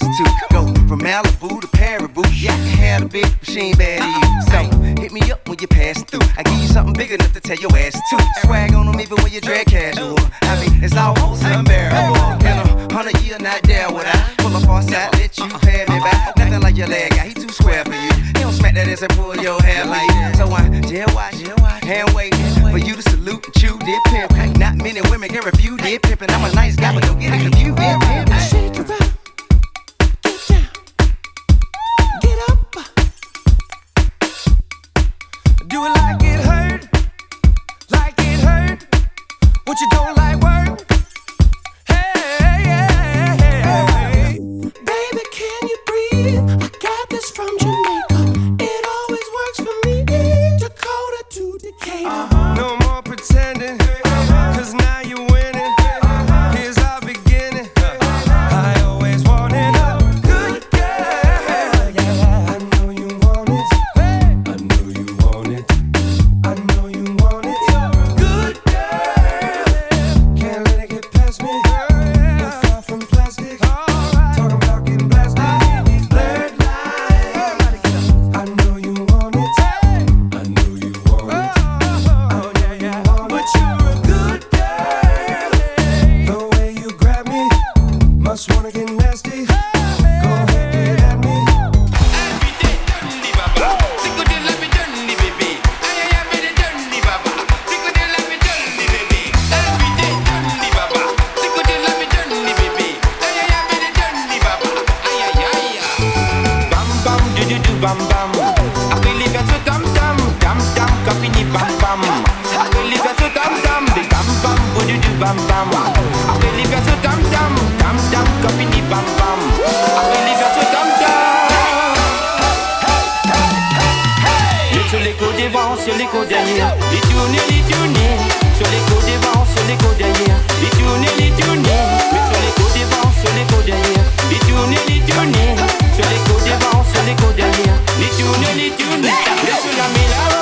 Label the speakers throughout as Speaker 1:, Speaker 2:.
Speaker 1: prostitute. Go from Malibu to Paribu. Yeah, I can have a bitch, but she ain't bad to you. So hit me up when you pass through. I give you something big enough to tell your ass to. Swag on them even when you drag casual. I mean, it's almost unbearable. In 100 years, not there would I pull up on side, let you pay me back. Nothing like your leg guy, he too square for you. He don't smack that ass and pull your hair like that. So I jail watch, hand wait for you to salute and chew dip pimp. Not many women can refuse dip pimpin'. I'm a nice guy, but don't get it confused dip pimp.
Speaker 2: Shake it up, get down, get up. Do it like it hurt, like it hurt. What you don't like work? Hey, baby, can you breathe? I got this from Jamaica. It always works for me. Dakota to Decatur. No more pretending, 'cause now you're winning. Here's our beginning. I always wanted a good girl. I know you want it. I know you want it. I know you want it. Good girl. Can't let it get past me. You're far from plastic. Talking about getting blasted. Blurred lines. I know you want it. I know you want it. Oh yeah. But you're a good girl. The way you grab me, must wanna get nasty. Go ahead, get at me.
Speaker 3: Bam bam do do do bam bam. Après les versos tam tam tam tam quand fini bam bam. Après les versos tam tam de bam bam do do do bam bam. Après les versos tam tam tam tam quand fini bam bam. Après les versos tam tam. Le sur les côtes devant, sur les côtes derrière. Les tourner. Sur les côtes devant, sur les côtes derrière. Les tourner. Mais sur les côtes devant, sur les côtes derrière. Les tourner. Sur les côtes devant, sur les côtes derrière. Les tourner. Laisse la méla.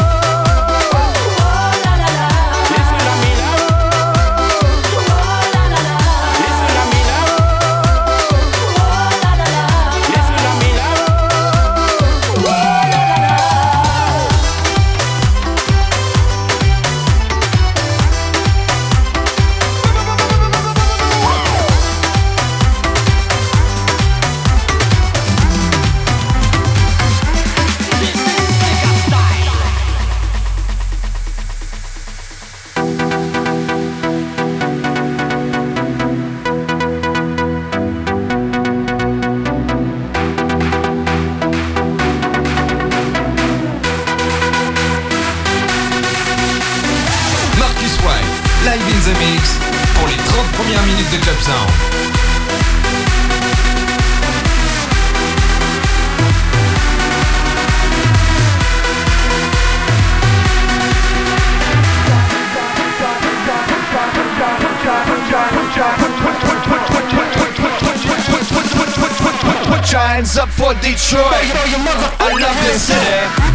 Speaker 3: Laisse la méla. Laisse la méla. Laisse la méla.
Speaker 4: Marcus White, live in the mix pour les 30 premières minutes de Club Sound.
Speaker 5: Put your hands up for Detroit. I love this city.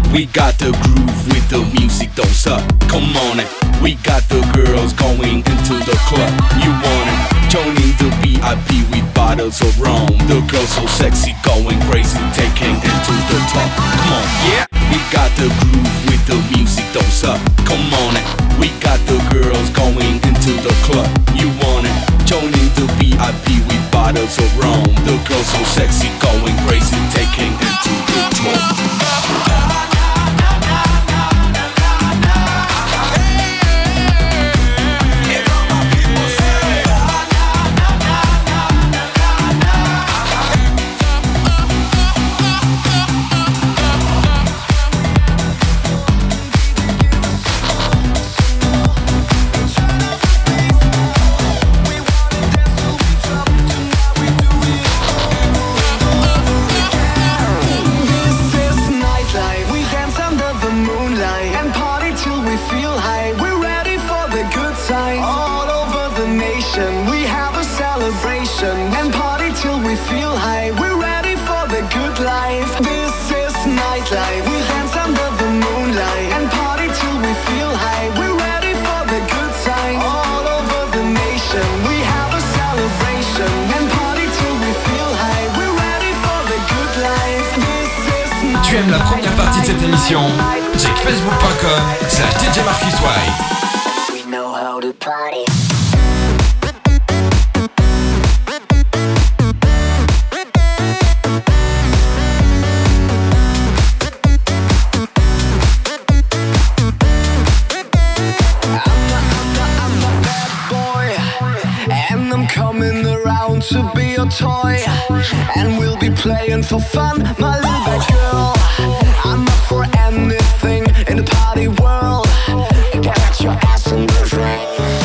Speaker 6: We got the groove with the music, don't suck. Come on it. We got the girls going into the club. You want it? Joining the VIP with bottles of rum. The girls so sexy, going crazy, taking it to the top. Come on, yeah. We got the groove with the music, don't suck. Come on it. We got the girls going into the club. You want it? Joining the VIP with bottles of rum. The girls so sexy, going crazy, taking it to the top.
Speaker 2: And party till we feel high. We're ready for the good life. This is nightlife. We dance under the moonlight and party till we feel high. We're ready for the good time. All over the nation we have a celebration and party till we feel high. We're ready for the good life. This is nightlife.
Speaker 4: Tu aimes la première partie de cette émission? Check facebook.com/DJ Marcus White.
Speaker 7: We know how to party.
Speaker 2: To be your toy, and we'll be playing for fun, my little bad girl. I'm up for anything in the party world. Get your ass in the ring.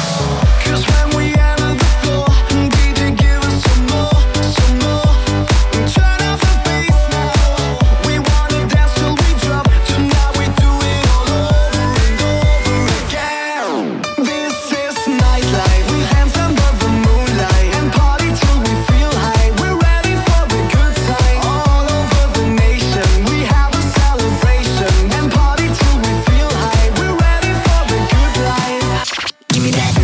Speaker 2: 'Cause when we enter the floor, DJ give us some more, some more. Turn up the bass now. We wanna dance till we drop. Tonight we do it all over and over again. This is nightlife. We dance under the moonlight and party till we feel high. We're ready for the good time. All over the nation we have a celebration and party till we feel high. We're ready for the good life.
Speaker 7: Give me that.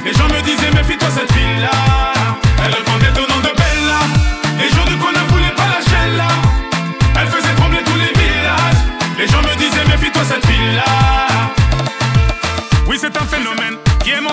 Speaker 8: Méfie-toi cette fille-là. Elle répondait au nom de Bella. Les gens du coin ne voulaient pas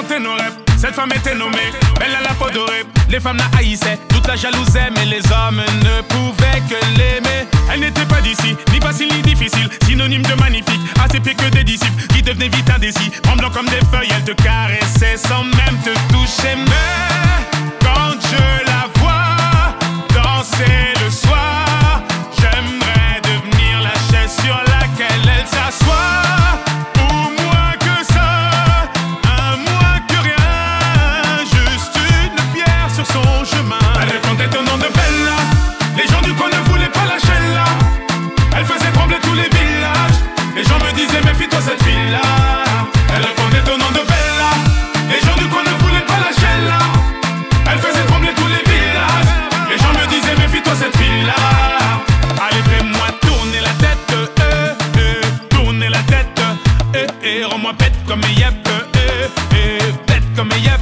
Speaker 8: chantait nos rêves. Cette femme était nommée, belle à la peau dorée. Les femmes la haïssaient, toute la jalousaient, mais les hommes ne pouvaient que l'aimer. Elle n'était pas d'ici, ni facile ni difficile, synonyme de magnifique, assez pire que des disciples qui devenaient vite indécis. Tremblant comme des feuilles, elle te caressait sans même te toucher. Mais quand je la vois danser le soir, j'aimerais devenir la chaise sur laquelle elle s'assoit. Son chemin. Elle répondait au nom de Bella. Les gens du coin ne voulaient pas lâcher là. Elle faisait trembler tous les villages. Les gens me disaient méfie-toi cette fille-là. Elle répondait au nom de Bella. Les gens du coin ne voulaient pas lâcher là. Elle faisait trembler tous les villages. Les gens me disaient méfie-toi cette fille-là. Allez fais-moi tourner la tête, tourner la tête, rends-moi bête comme yep, bête comme yep,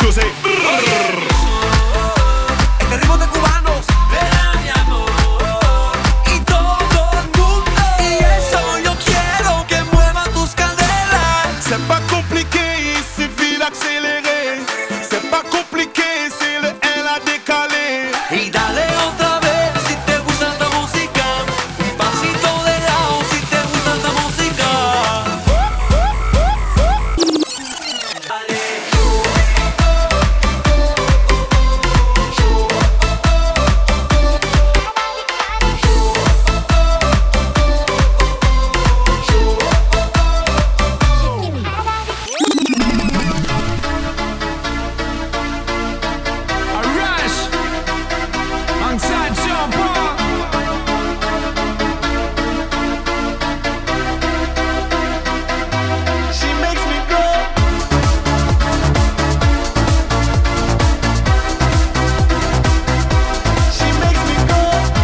Speaker 8: Yo sé.
Speaker 1: Este ritmo de cubanos,
Speaker 3: Verá mi amor.
Speaker 1: y todo el mundo. Y eso yo quiero que mueva tus caderas.
Speaker 8: C'est pas compliqué, il suffit d'accélérer. C'est pas compliqué, c'est le L à décaler.
Speaker 1: Y dale otra vez si te gusta esta música. Un pasito de lado si te gusta esta música.
Speaker 5: A rush alongside Sean Paul.
Speaker 8: She makes me go. She makes me go.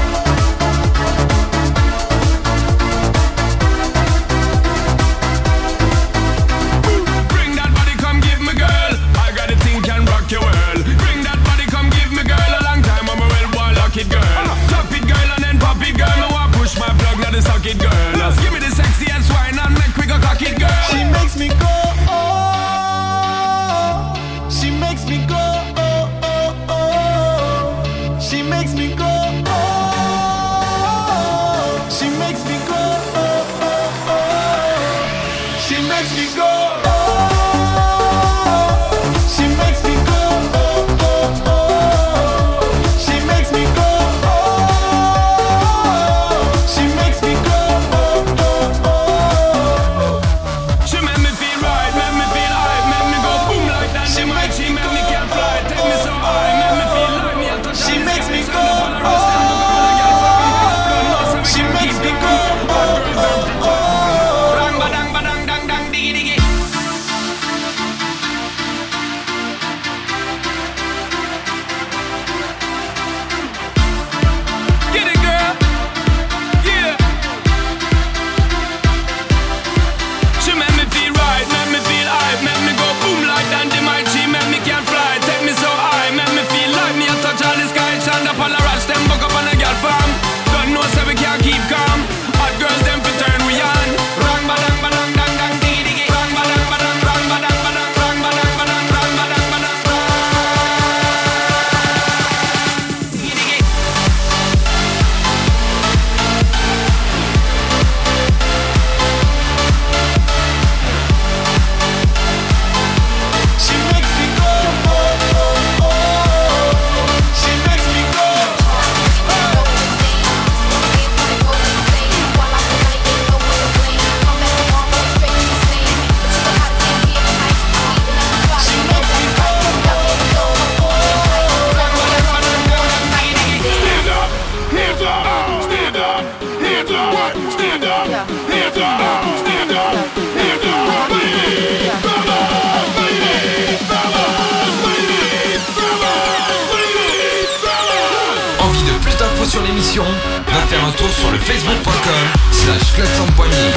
Speaker 8: Bring that body, come give me, girl. I got a thing can rock your world. Bring that body, come give me, girl. A long time I'm a well boy, lock it, girl. Drop it, girl, and then pop it, girl. Me want push my plug, now the socket, girl. Just give me the sexy and swine and make we go cock it, girl. She makes me go. Oh. She makes me go. Oh, oh, oh. She makes me go. Oh. She makes me go. Oh, oh, oh. She makes me go. Oh. She makes me go. Oh, oh, oh. She makes me go. Oh. She makes me go. Oh, oh, oh. She make me feel right, make me feel high, make me go boom like that. She makes me can't fly, take me so high, make me feel like me. She makes me go. Oh. She makes me go. Oh, oh, oh. Bang, badang, badang, dang, dang, diggy, diggy. Get it, girl. Yeah. She make me feel right, make me feel high, make me go boom like dynamite. She make me can't fly, take me so high, make me feel like me a touch all the sky. Stand up on the rush, them buck up on the girl farm. Don't know so we can't keep calm. Hot girls them fi turn we on. Rang badang badang dang dang diggy diggy. Rang badang badang rang badang badang rang badang badang rang badang badang diggy diggy. She makes me go. Oh, oh, oh. She makes me go.
Speaker 4: Envie de plus d'infos sur l'émission? Va faire un tour sur le facebook.com/Klaxon.me.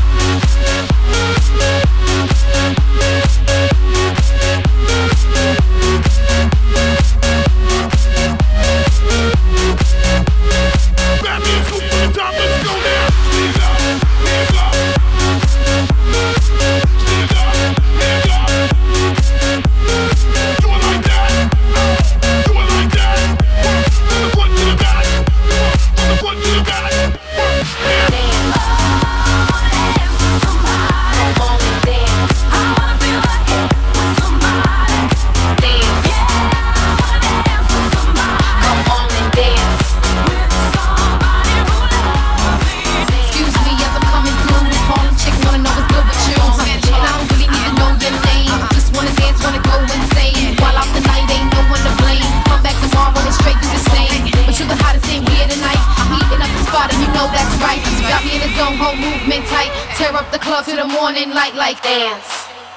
Speaker 9: Tear up the club till the morning light like dance.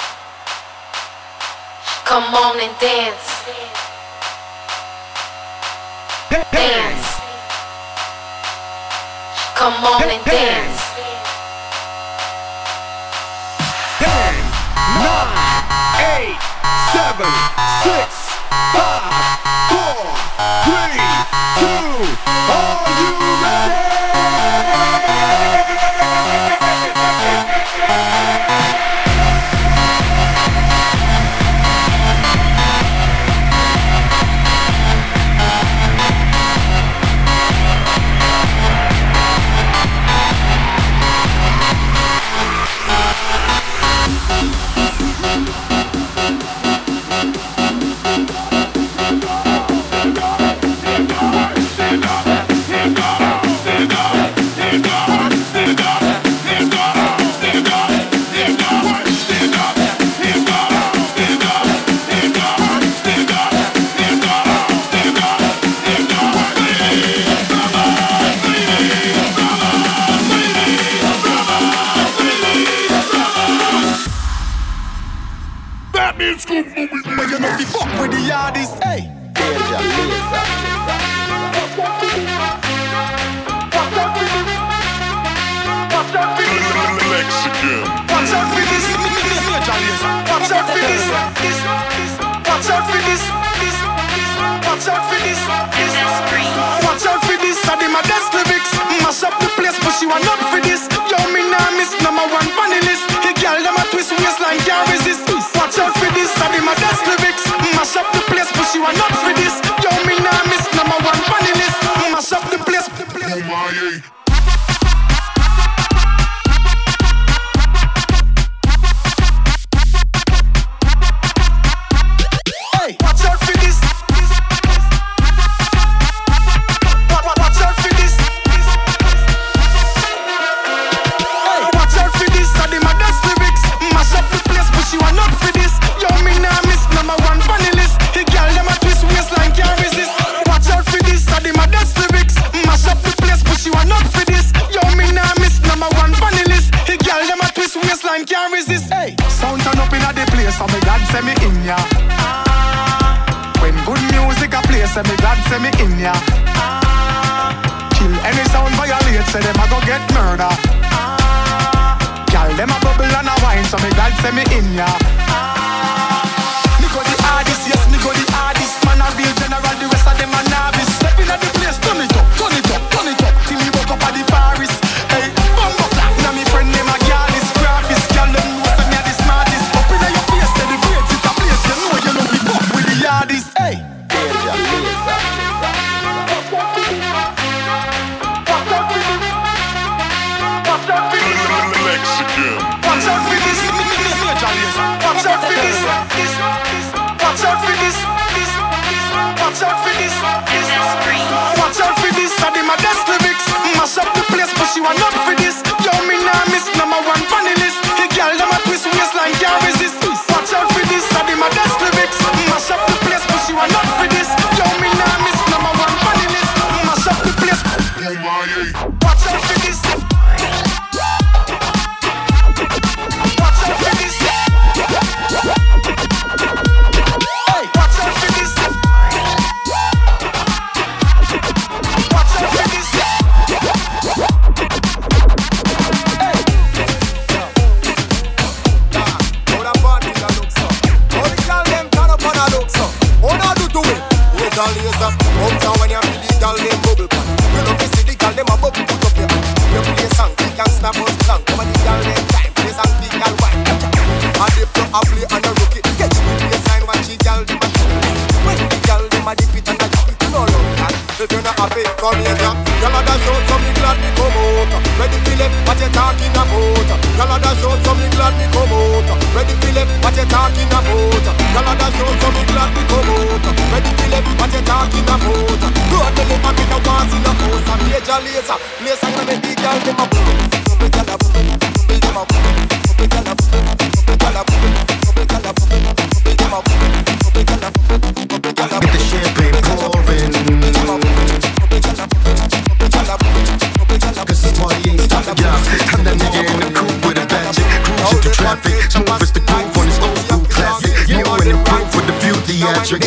Speaker 9: Come on and dance. Dance. Come on and dance.
Speaker 8: 10, 9, 8, 7,
Speaker 10: Smooth as the groove on this old school classic. New and improved with the view theatrics. What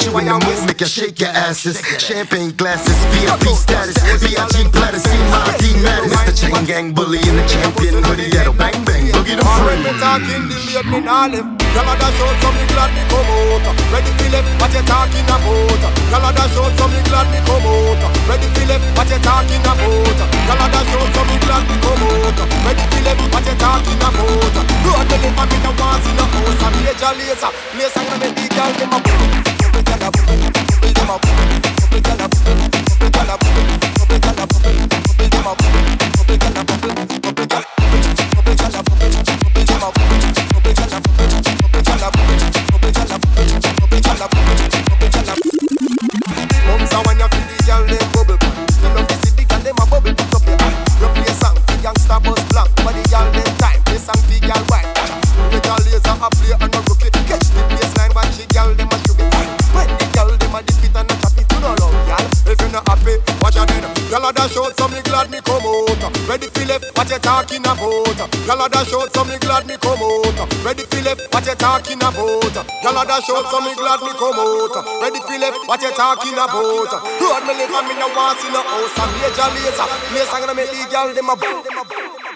Speaker 10: you in the mood, make you shake your asses. Champagne glasses, VIP status, B.I.G. platters, C.I.D. matters. Mr. Chain Gang Bully in the champion hoodie, that'll bang bang, boogie the free.
Speaker 11: When me talking, the late me nah left. Y'all a dash out, so me glad me come out. Ready for left, what you talking about? Y'all a dash out, so me glad me come out. Ready for left, what you talking about? Y'all a dash out, so me glad me come out. Ready for left, what you talking about? Road me live and me no want see no house. A major laser, place I'm gonna make the girl them a bubble. Y'all a bubble, bubble them a bubble. Y'all a bubble, y'all a bubble, bubble y'all a bubble, bubble them a bubble, bubble y'all a bubble, bubble y'all a bubble, y'all a bubble, bubble them a bubble, bubble y'all a bubble, bubble y'all a bubble, bubble y'all a bubble, bubble y'all a bubble, bubble y'all a bubble. Mums a when you feel the girl them bubble, you know this is the girl them a bubble. Put up your hand, you play a song, the youngster buzz blank, but the girl them time, play song the girl white. The girl laser a play and a rookie, catch the baseline, watch the girl them a shoot it. When the girl them a dip it and a chop it, you know love girl. If you not happy, watch your head. Girl a dash out, so me glad me come out. Ready for left, what you talking about? Girl a dash out, so me glad me come out. Ready for left, what you talking about? Girl a dash out, so me glad me come out. Ready for left, what you talking about? Road me live and me no want see no house. A major laser, place I'm gonna make the girl them a boom.